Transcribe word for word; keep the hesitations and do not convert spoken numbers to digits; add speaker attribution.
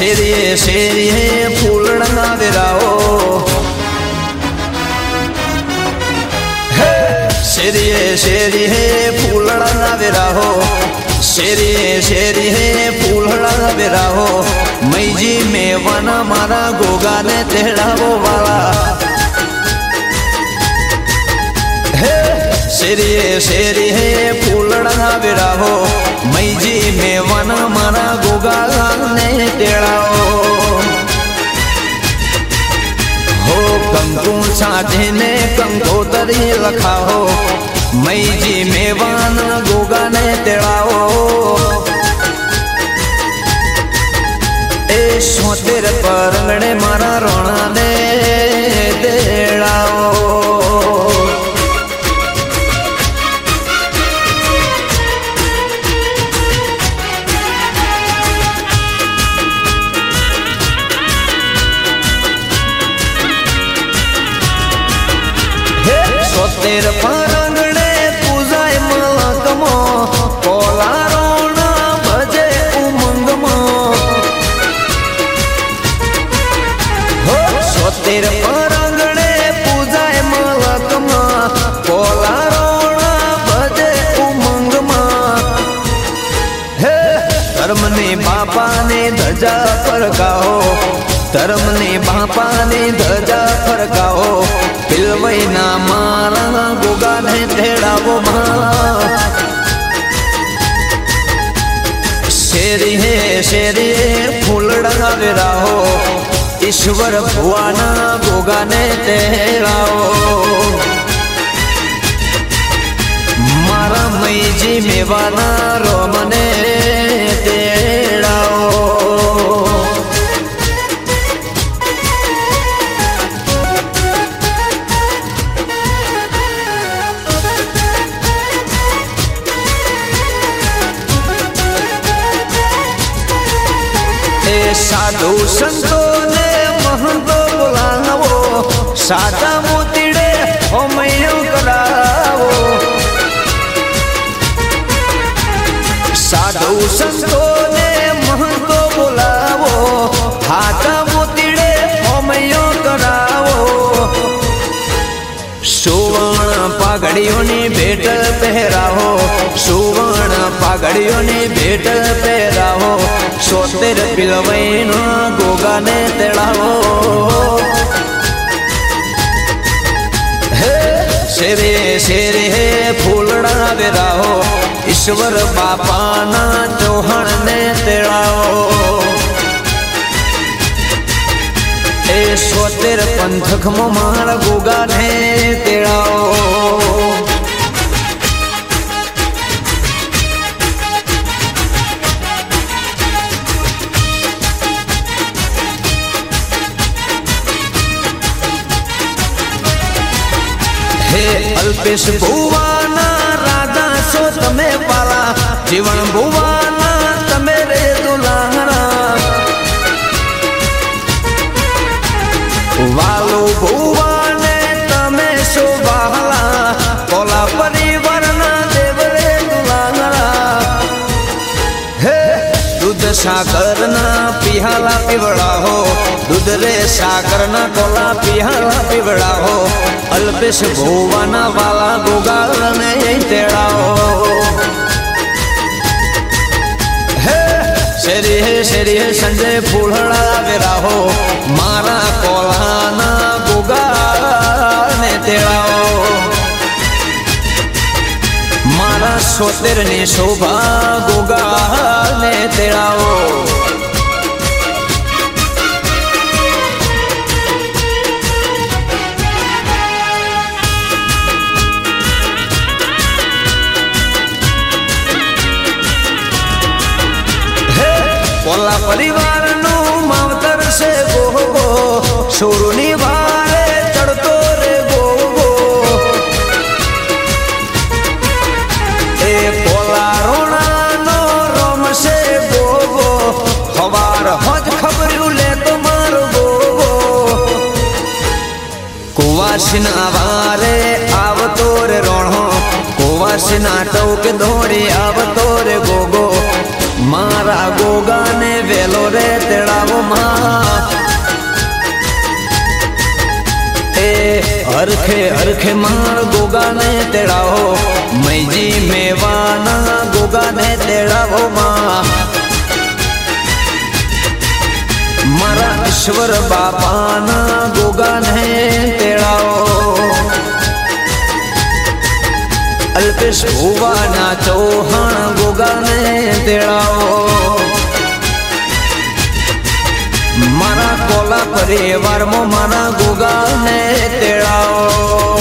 Speaker 1: शेरिए शेरिए फूलड़ा विराओ शेरिए शेरिए फूलड़ा विराहो शेरिए शेरिए फूलड़ा विराहो मैजी में वना मारा गोगा ने तेड़ावो वाला शेरिए शेरिए फूलड़ा विराहो मैजी में वना मारा गोगा ने तेड़ाओ हो कंकु साधे ने कंकोतरी लखाओ मैजी में वाना गोगा ने तेड़ाओ ए सोतेर परंगड़े मारा रोना ने तेड़ाओ सोतेर परंगड़े पूजाए मलकमो कोला रोना बजे उमंगमो हो सोतेर परंगड़े पूजाए मलकमो कोला रोना बजे उमंगमा हे धर्मने बापा ने धजा फरकाओ धर्मने बापा ने धजा फरकाओ पिलवई ना मारा गोगा ने तेड़ावो शेरी है शेरी फूलड़ा विराहो ईश्वर भुआना गोगा ने तेड़ाओ मारा मैजी मेवाना रोमने तेड़ाओ साधु संतो ने महंतो बुलावो सादा मोतीड़े होमयो करावो साधु संतो ने महंतो बुलावो हाथा मोतीड़े होमयो करावो सुवर्ण पागड़ियों ने भेट पहरावो सुवर्ण पागड़ियों ने भेट पहरावो सोतेर पिलवैनो गोगा ने तेड़ावो शेरे शेरे फूलड़ा विराहो ईश्वर बापा ना चौहान ने तेड़ाओ ए सोतेर पंथक मो मार गोगा ने तेड़ाओ अल्पेश भुवाना राजा सो तमे पाला जीवन भुवाना तमे रे दुलारा वालो भुवाने तमे सो बाला कोला परिवार ना देव रे दुलारा हे दूध सागर ना पिहाला पिवड़ा हो दूध रे सागर ना कोला पिहाला पिवड़ा हो अल्पेश भुवाना वाला गोगा ने तेड़ाओ हे शेरी है शेरी है संजय फूलड़ा विराहो मारा कोलाना गोगा ने तेड़ाओ मारा सोतेर ने शोभा गोगा ने तेड़ाओ कोला परिवार नु मावतर से गोगो सुरुनी वारे चढ़तो रे गोगो ए कोला रोना नो रोम से गोगो हवार हज खबरू ले तो मार गोगो कुवासिना वारे आवतो रे रोणो कुवासिना टोक दौड़ी आवतो रे गोगो मारा गोगा ने वेलो रे तेड़ावो हरखे हरखे मार गोगा ने तेड़ाओ मैजी मेवाना गोगा ने तेड़ाओ माँ मारा ईश्वर बापाना गोगा ने तेड़ाओ अल्पेश भुवाना चौहान गोगा ने तेड़ाओ मारा कोला परिवार मो मारा गोगा ने तेड़ाओ।